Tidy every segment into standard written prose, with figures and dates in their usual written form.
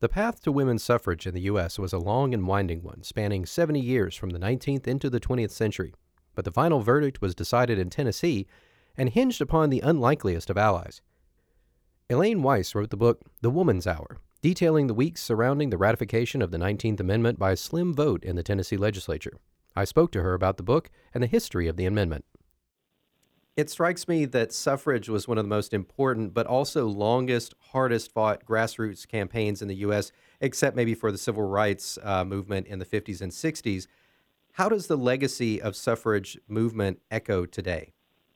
The path to women's suffrage in the U.S. was a long and winding one, spanning 70 years from the 19th into the 20th century. But the final verdict was decided in Tennessee and hinged upon the unlikeliest of allies. Elaine Weiss wrote the book The Woman's Hour, detailing the weeks surrounding the ratification of the 19th Amendment by a slim vote in the Tennessee legislature. I spoke to her about the book and the history of the amendment. It strikes me that suffrage was one of the most important, but also longest, hardest fought grassroots campaigns in the U.S., except maybe for the civil rights movement in the 50s and 60s. How does the legacy of suffrage movement echo today?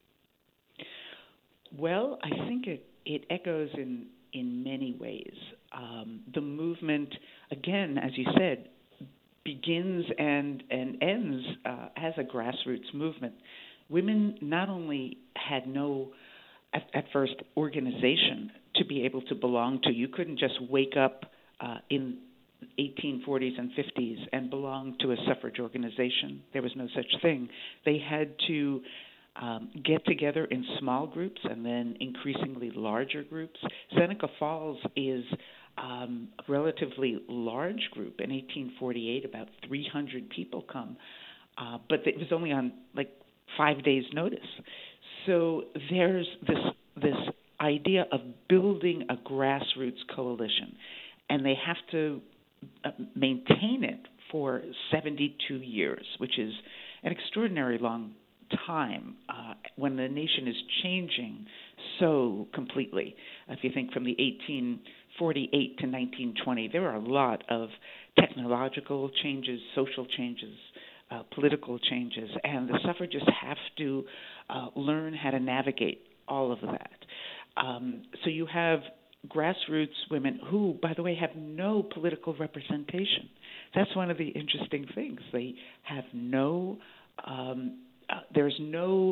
Well, I think it echoes in many ways. The movement, again, as you said, begins and ends as a grassroots movement. Women not only had no, at first, organization to be able to belong to. You couldn't just wake up in 1840s and 50s and belong to a suffrage organization. There was no such thing. They had to get together in small groups and then increasingly larger groups. Seneca Falls is a relatively large group. In 1848, about 300 people come, but it was only on 5 days' notice. So there's this idea of building a grassroots coalition, and they have to maintain it for 72 years, which is an extraordinary long time when the nation is changing so completely. If you think from the 1848 to 1920, there were a lot of technological changes, social changes, political changes, and the suffragists have to learn how to navigate all of that. So you have grassroots women who, by the way, have no political representation. That's one of the interesting things. They have no, there's no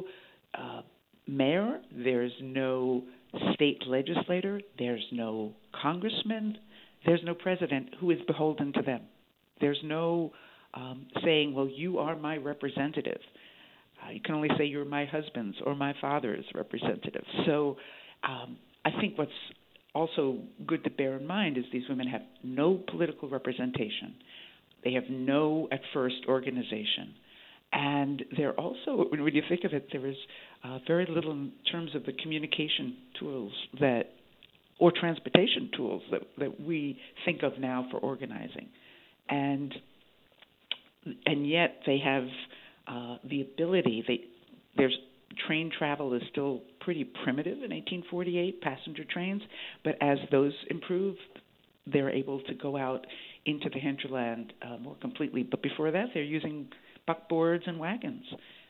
mayor, there's no state legislator, there's no congressman, there's no president who is beholden to them. There's no saying, well, you are my representative. You can only say you're my husband's or my father's representative. So I think what's also good to bear in mind is these women have no political representation. They have no, at first, organization. And they're also, when you think of it, there is very little in terms of the communication tools or transportation tools that we think of now for organizing. And yet they have the ability. There's train travel is still pretty primitive in 1848, passenger trains, but as those improve, they're able to go out into the hinterland more completely. But before that, they're using buckboards and wagons.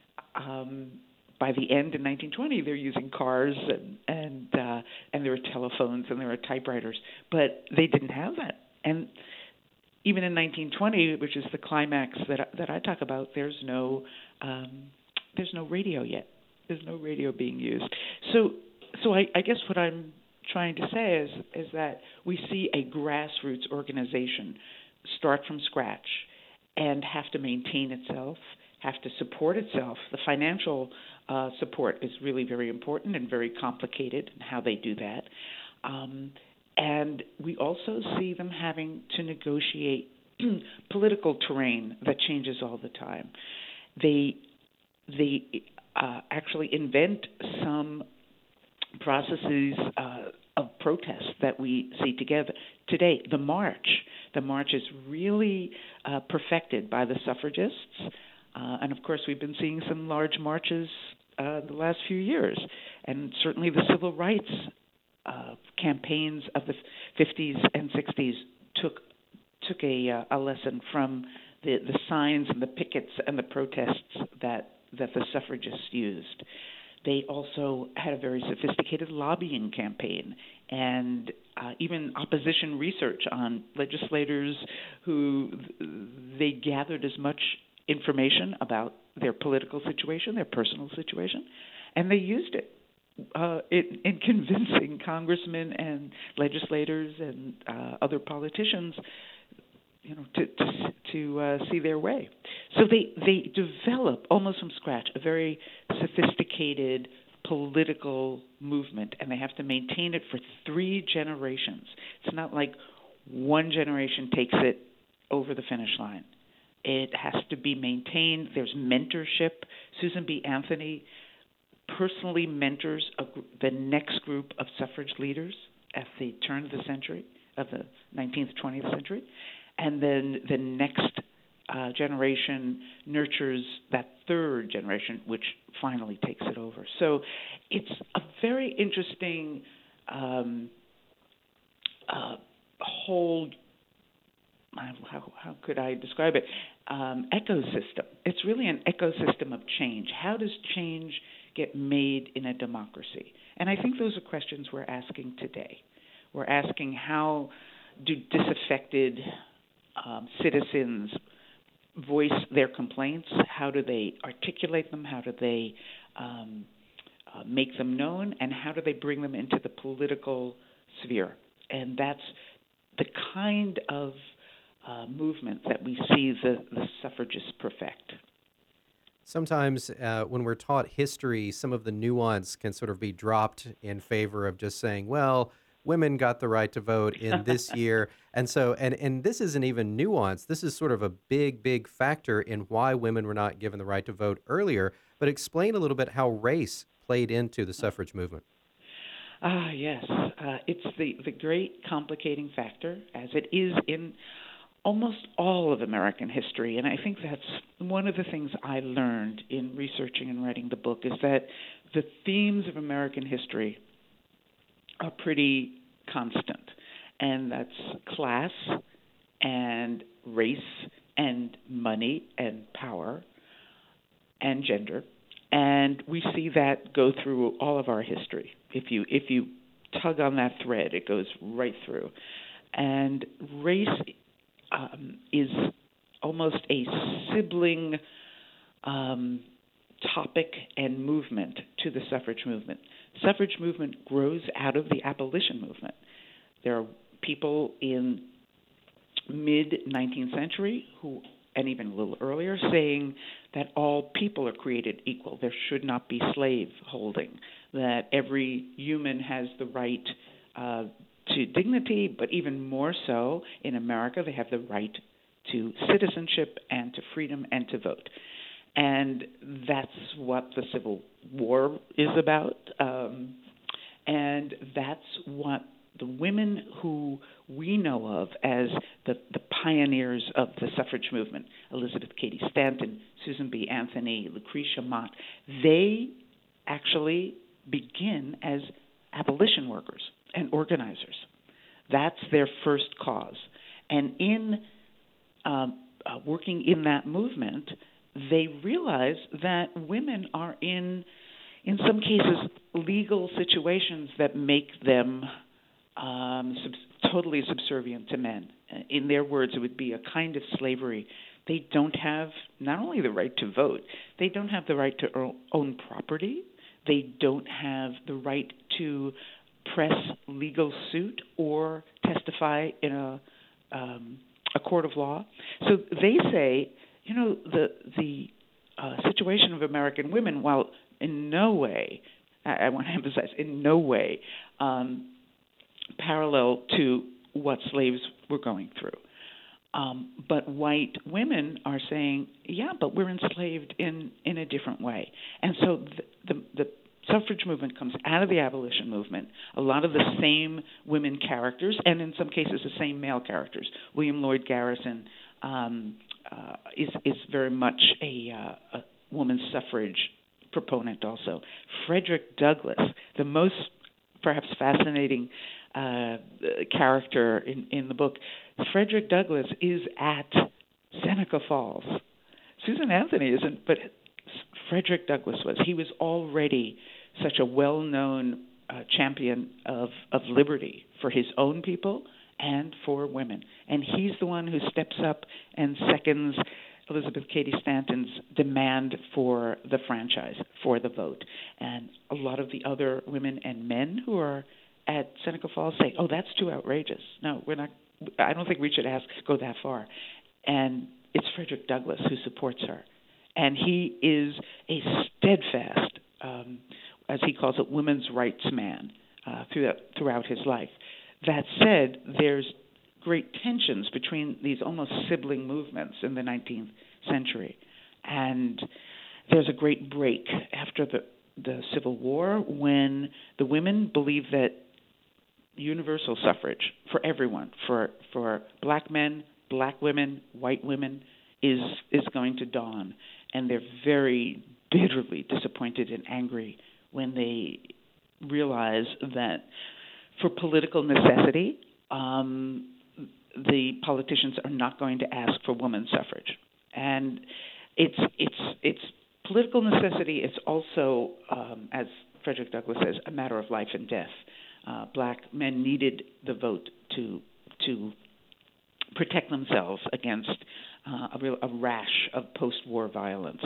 By the end in 1920, they're using cars and there are telephones and there are typewriters, but they didn't have that. And even in 1920, which is the climax that I talk about, there's no radio yet. There's no radio being used. So I guess what I'm trying to say is that we see a grassroots organization start from scratch and have to maintain itself, have to support itself. The financial support is really very important and very complicated in how they do that. And we also see them having to negotiate political terrain that changes all the time. They actually invent some processes of protest that we see together today. The march is really perfected by the suffragists, and of course we've been seeing some large marches the last few years, and certainly the civil rights campaigns of the 50s and 60s took a lesson from the signs and the pickets and the protests that the suffragists used. They also had a very sophisticated lobbying campaign and even opposition research on legislators who they gathered as much information about their political situation, their personal situation, and they used it in convincing congressmen and legislators and other politicians, to see their way. So they develop almost from scratch a very sophisticated political movement, and they have to maintain it for 3 generations. It's not like one generation takes it over the finish line. It has to be maintained. There's mentorship. Susan B. Anthony personally mentors the next group of suffrage leaders at the turn of the century, of the 19th, 20th century. And then the next generation nurtures that third generation, which finally takes it over. So it's a very interesting whole, how could I describe it, ecosystem. It's really an ecosystem of change. How does change get made in a democracy? And I think those are questions we're asking today. We're asking, how do disaffected citizens voice their complaints? How do they articulate them? How do they make them known? And how do they bring them into the political sphere? And that's the kind of movement that we see the suffragists perfect. Sometimes when we're taught history, some of the nuance can sort of be dropped in favor of just saying, well, women got the right to vote in this year. And so, and this isn't even nuance. This is sort of a big, big factor in why women were not given the right to vote earlier. But explain a little bit how race played into the suffrage movement. Yes. It's the great complicating factor, as it is in almost all of American history. And I think that's one of the things I learned in researching and writing the book, is that the themes of American history are pretty constant. And that's class and race and money and power and gender. And we see that go through all of our history. If you tug on that thread, it goes right through. And race is almost a sibling topic and movement to the suffrage movement. Suffrage movement grows out of the abolition movement. There are people in mid-19th century who, and even a little earlier, saying that all people are created equal. There should not be slave holding, that every human has the right to dignity, but even more so in America, they have the right to citizenship and to freedom and to vote. And that's what the Civil War is about. And that's what the women who we know of as the pioneers of the suffrage movement, Elizabeth Cady Stanton, Susan B. Anthony, Lucretia Mott, they actually begin as abolition workers and organizers. That's their first cause. And in working in that movement, they realize that women are in some cases, legal situations that make them totally subservient to men. In their words, it would be a kind of slavery. They don't have not only the right to vote, they don't have the right to own property. They don't have the right to press legal suit or testify in a court of law. So they say, the situation of American women, while in no way, I want to emphasize, in no way parallel to what slaves were going through. But white women are saying, yeah, but we're enslaved in a different way. And so the suffrage movement comes out of the abolition movement. A lot of the same women characters, and in some cases the same male characters. William Lloyd Garrison is very much a woman's suffrage proponent also. Frederick Douglass, the most perhaps fascinating character in the book, Frederick Douglass is at Seneca Falls. Susan Anthony isn't, but Frederick Douglass was. He was already such a well-known champion of liberty for his own people and for women. And he's the one who steps up and seconds Elizabeth Cady Stanton's demand for the franchise, for the vote. And a lot of the other women and men who are at Seneca Falls say, oh, that's too outrageous. No, we're not. I don't think we should go that far. And it's Frederick Douglass who supports her. And he is a steadfast, as he calls it, women's rights man throughout his life. That said, there's great tensions between these almost sibling movements in the 19th century. And there's a great break after the Civil War when the women believe that universal suffrage for everyone, for black men, black women, white women, is going to dawn. And they're very bitterly disappointed and angry when they realize that for political necessity, the politicians are not going to ask for women's suffrage. And it's political necessity. It's also, as Frederick Douglass says, a matter of life and death. Black men needed the vote to protect themselves against a rash of post-war violence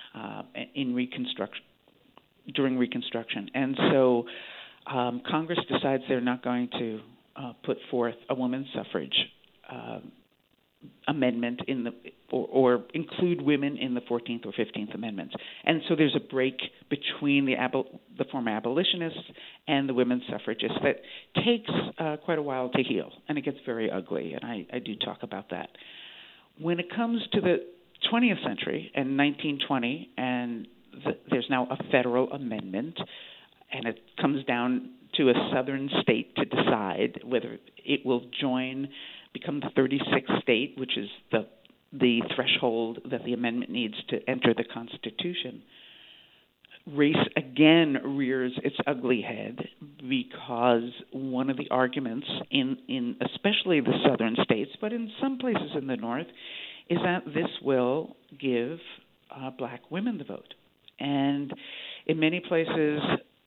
during Reconstruction. And so Congress decides they're not going to put forth a women's suffrage amendment or include women in the 14th or 15th Amendments. And so there's a break between the former abolitionists and the women's suffragists that takes quite a while to heal, and it gets very ugly, and I do talk about that. When it comes to the 20th century and 1920, and there's now a federal amendment, and it comes down to a southern state to decide whether it will become the 36th state, which is the threshold that the amendment needs to enter the Constitution. Race again rears its ugly head because one of the arguments in especially the southern states, but in some places in the north, is that this will give black women the vote. And in many places,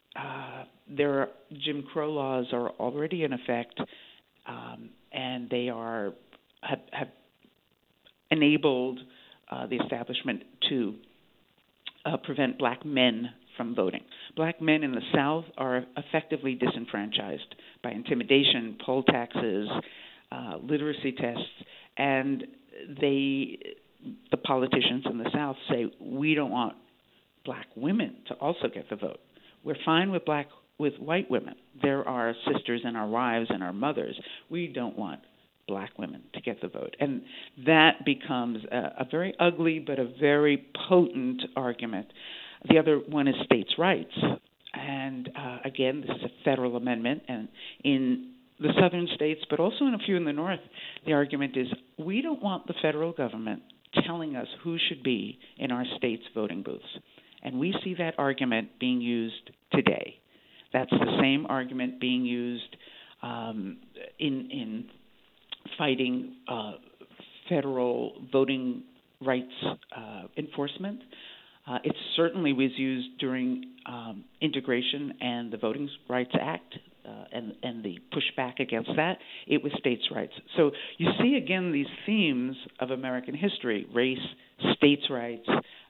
Jim Crow laws are already in effect, and they have enabled the establishment to prevent black men from voting. Black men in the South are effectively disenfranchised by intimidation, poll taxes, literacy tests, and the politicians in the South say, we don't want black women to also get the vote. We're fine with white women. They're our sisters and our wives and our mothers. We don't want black women to get the vote. And that becomes a very ugly but a very potent argument. The other one is states' rights. And again, this is a federal amendment. And in the southern states, but also in a few in the north, the argument is we don't want the federal government telling us who should be in our state's voting booths. And we see that argument being used today. That's the same argument being used in fighting federal voting rights enforcement. It certainly was used during integration and the Voting Rights Act and the pushback against that. It was states' rights. So you see, again, these themes of American history, race, states' rights,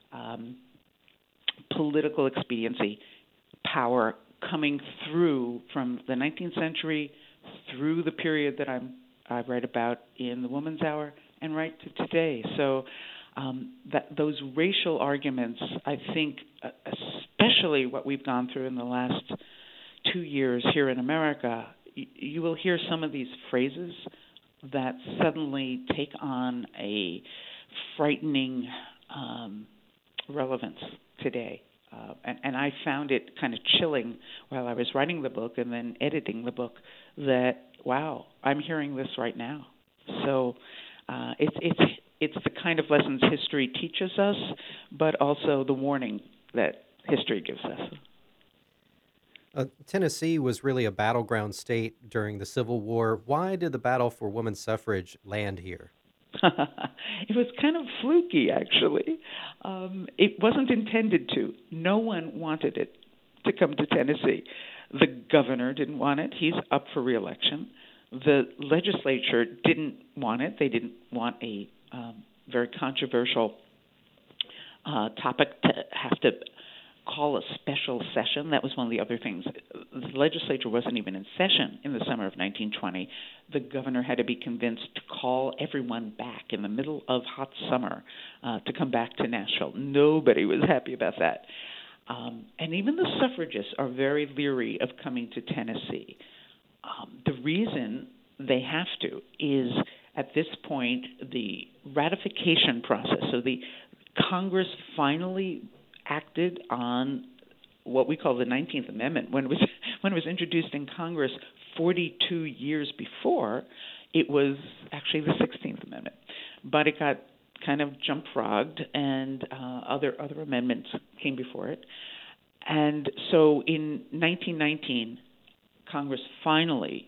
political expediency, power coming through from the 19th century through the period that I write about in The Woman's Hour and right to today. So that those racial arguments, I think, especially what we've gone through in the last 2 years here in America, you will hear some of these phrases that suddenly take on a frightening relevance today. And I found it kind of chilling while I was writing the book and then editing the book that, wow, I'm hearing this right now. So it's the kind of lessons history teaches us, but also the warning that history gives us. Tennessee was really a battleground state during the Civil War. Why did the battle for women's suffrage land here? It was kind of fluky, actually. It wasn't intended to. No one wanted it to come to Tennessee. The governor didn't want it. He's up for re-election. The legislature didn't want it. They didn't want a very controversial topic to have to call a special session. That was one of the other things. The legislature wasn't even in session in the summer of 1920. The governor had to be convinced to call everyone back in the middle of hot summer to come back to Nashville. Nobody was happy about that. And even the suffragists are very leery of coming to Tennessee. The reason they have to, is at this point the ratification process. So the Congress finally acted on what we call the 19th Amendment. When it was introduced in Congress 42 years before, it was actually the 16th Amendment. But it got kind of jump-frogged, and other amendments came before it. And so in 1919, Congress finally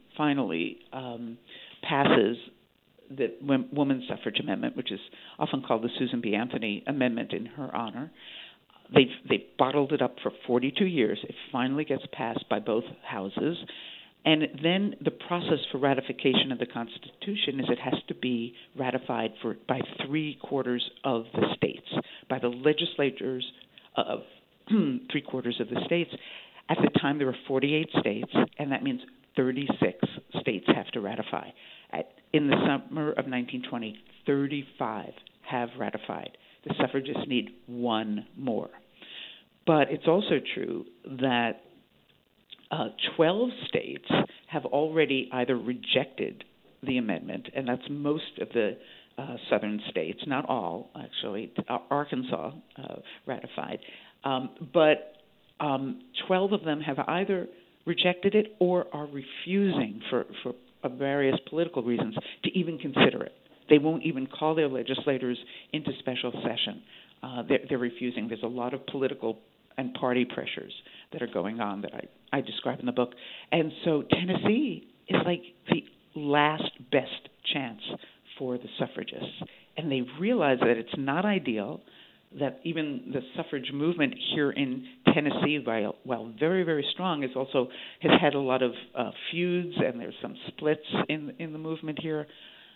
passes the Women's Suffrage Amendment, which is often called the Susan B. Anthony Amendment in her honor. They've bottled it up for 42 years. It finally gets passed by both houses. And then the process for ratification of the Constitution is it has to be ratified by 3/4 of the states, by the legislatures of 3/4 of the states. At the time, there were 48 states, and that means 36 states have to ratify. In the summer of 1920, 35 have ratified. The suffragists need one more. But it's also true that 12 states have already either rejected the amendment, and that's most of the southern states, not all, actually. Arkansas ratified. But 12 of them have either rejected it or are refusing for various political reasons to even consider it. They won't even call their legislators into special session. They're refusing. There's a lot of political and party pressures that are going on that I describe in the book. And so Tennessee is like the last best chance for the suffragists. And they realize that it's not ideal, that even the suffrage movement here in Tennessee, while very, very strong, has had a lot of feuds, and there's some splits in the movement here.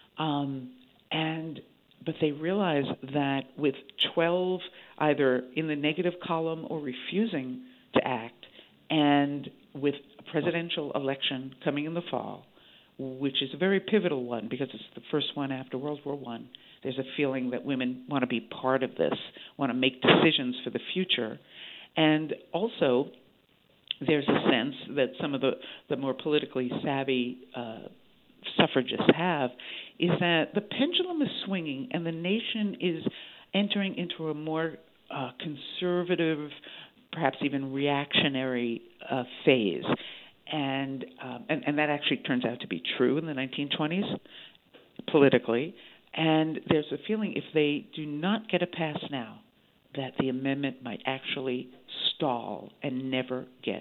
But they realize that with 12 either in the negative column or refusing to act, and with a presidential election coming in the fall, which is a very pivotal one because it's the first one after World War I, there's a feeling that women want to be part of this, want to make decisions for the future. And also, there's a sense that some of the more politically savvy suffragists have, is that the pendulum is swinging and the nation is entering into a more conservative, perhaps even reactionary phase. And that actually turns out to be true in the 1920s, politically. And there's a feeling if they do not get a pass now, that the amendment might actually stall and never get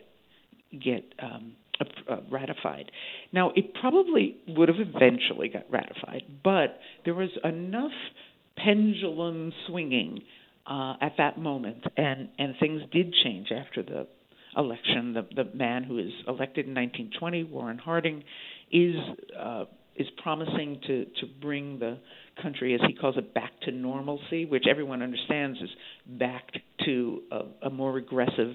ratified. Now, it probably would have eventually got ratified, but there was enough pendulum swinging at that moment, and things did change after the election. The man who is elected in 1920, Warren Harding, is promising to bring the country, as he calls it, back to normalcy, which everyone understands is back to a more regressive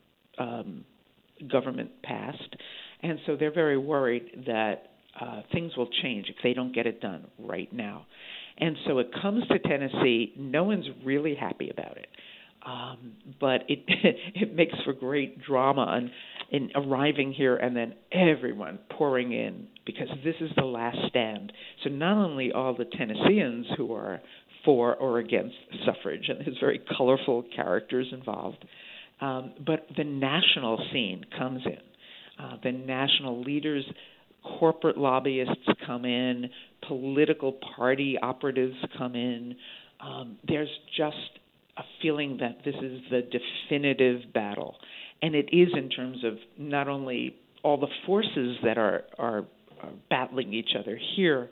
government past. And so they're very worried that things will change if they don't get it done right now. And so it comes to Tennessee. No one's really happy about it. But it makes for great drama in arriving here and then everyone pouring in, because this is the last stand. So not only all the Tennesseans who are for or against suffrage, and there's very colorful characters involved, but the national scene comes in. The national leaders, corporate lobbyists come in, political party operatives come in. There's just a feeling that this is the definitive battle. And it is in terms of not only all the forces that are battling each other here,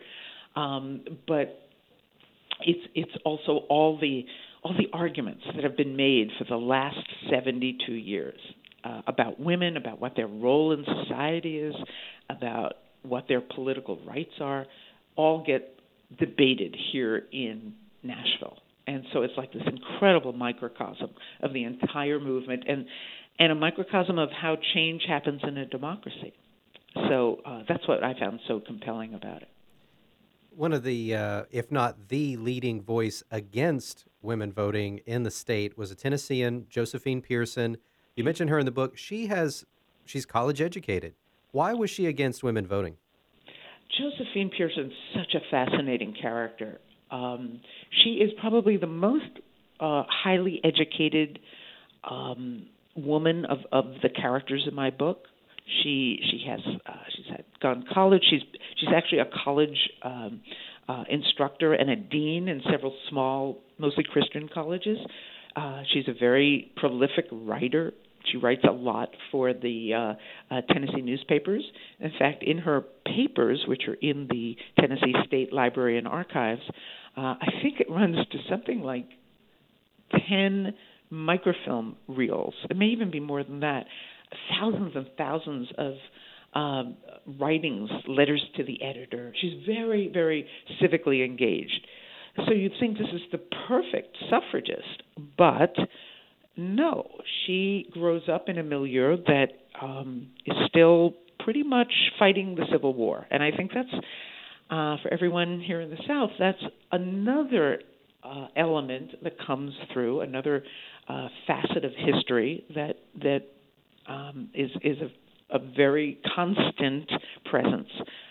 but it's also all the arguments that have been made for the last 72 years about women, about what their role in society is, about what their political rights are, all get debated here in Nashville. And so it's like this incredible microcosm of the entire movement, and a microcosm of how change happens in a democracy. So that's what I found so compelling about it. One of the, if not the leading voice against women voting in the state was a Tennessean, Josephine Pearson. You mentioned her in the book. She's college educated. Why was she against women voting? Josephine Pearson's such a fascinating character. She is probably the most highly educated woman of the characters in my book. She's had gone to college. She's actually a college instructor and a dean in several small, mostly Christian colleges. She's a very prolific writer. She writes a lot for the Tennessee newspapers. In fact, in her papers, which are in the Tennessee State Library and Archives, I think it runs to something like 10 microfilm reels. It may even be more than that. Thousands and thousands of writings, letters to the editor. She's very, very civically engaged. So you'd think this is the perfect suffragist, but no, she grows up in a milieu that is still pretty much fighting the Civil War. And I think that's, for everyone here in the South, that's another element that comes through, another facet of history that is a very constant presence.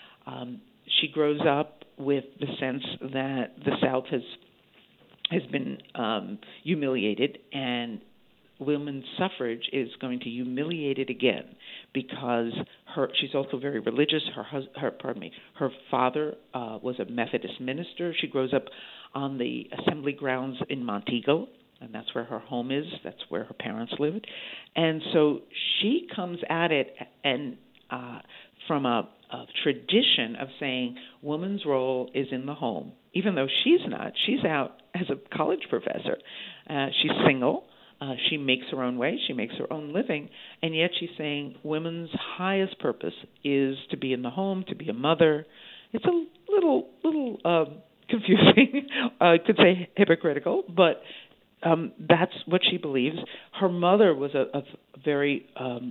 She grows up with the sense that the South has been humiliated, and women's suffrage is going to humiliate it again, because she's also very religious. Her father was a Methodist minister. She grows up on the assembly grounds in Montego, and that's where her home is. That's where her parents lived. And so she comes at it and from a tradition of saying woman's role is in the home, even though she's not. She's out as a college professor. She's single. She makes her own way. She makes her own living. And yet she's saying women's highest purpose is to be in the home, to be a mother. It's a little confusing. I could say hypocritical, but that's what she believes. Her mother was a very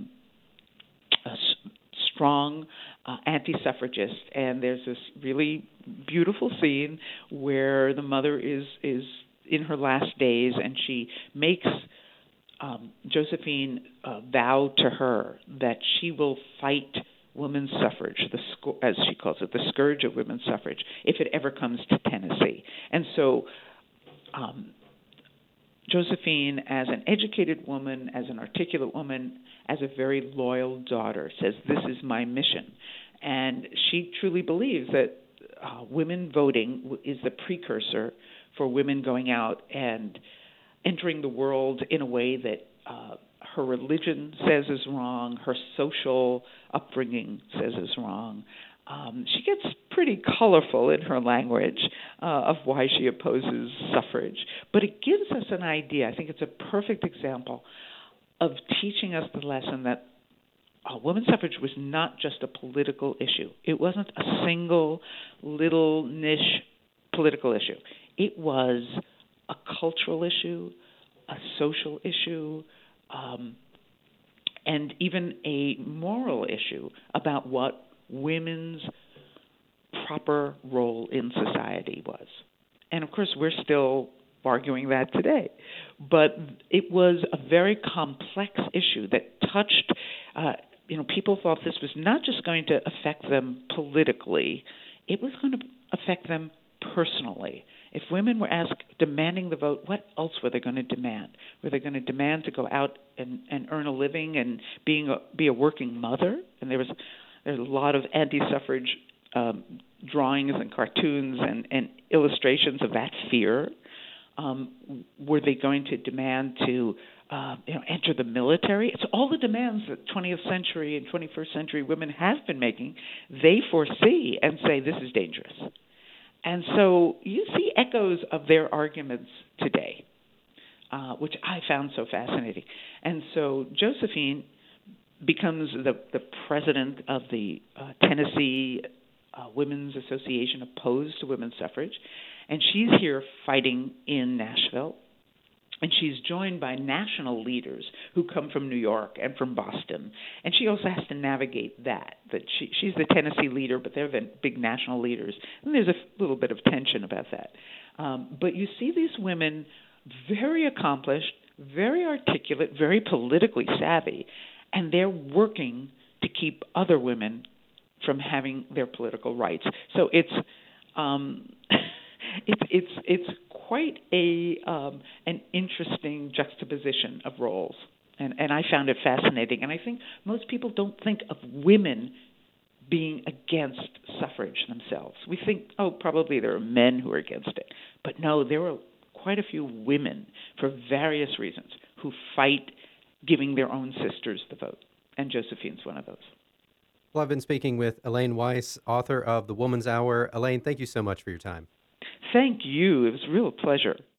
strong anti-suffragist, and there's this really beautiful scene where the mother is in her last days, and she makes Josephine vow to her that she will fight women's suffrage, as she calls it, the scourge of women's suffrage, if it ever comes to Tennessee. And so Josephine, as an educated woman, as an articulate woman, as a very loyal daughter, says, this is my mission. And she truly believes that women voting is the precursor for women going out and entering the world in a way that her religion says is wrong, her social upbringing says is wrong. She gets pretty colorful in her language of why she opposes suffrage. But it gives us an idea. I think it's a perfect example of teaching us the lesson that women's suffrage was not just a political issue. It wasn't a single little niche political issue. It was a cultural issue, a social issue, and even a moral issue about what women's proper role in society was. And of course, we're still arguing that today. But it was a very complex issue that touched, people thought this was not just going to affect them politically, it was going to affect them personally. If women were asked, demanding the vote, what else were they going to demand? Were they going to demand to go out and earn a living and be a working mother? And there's a lot of anti-suffrage drawings and cartoons and illustrations of that fear. Were they going to demand to enter the military? It's all the demands that 20th century and 21st century women have been making. They foresee and say this is dangerous. And so you see echoes of their arguments today, which I found so fascinating. And so Josephine becomes the president of the Tennessee Women's Association opposed to women's suffrage, and she's here fighting in Nashville. And she's joined by national leaders who come from New York and from Boston. And she also has to navigate that she's the Tennessee leader, but they're the big national leaders. And there's a little bit of tension about that. But you see these women very accomplished, very articulate, very politically savvy, and they're working to keep other women from having their political rights. So it's it's quite an interesting juxtaposition of roles, and I found it fascinating. And I think most people don't think of women being against suffrage themselves. We think, oh, probably there are men who are against it, but no, there were quite a few women for various reasons who fight giving their own sisters the vote, and Josephine's one of those. Well, I've been speaking with Elaine Weiss, author of The Woman's Hour. Elaine, thank you so much for your time. Thank you. It was a real pleasure.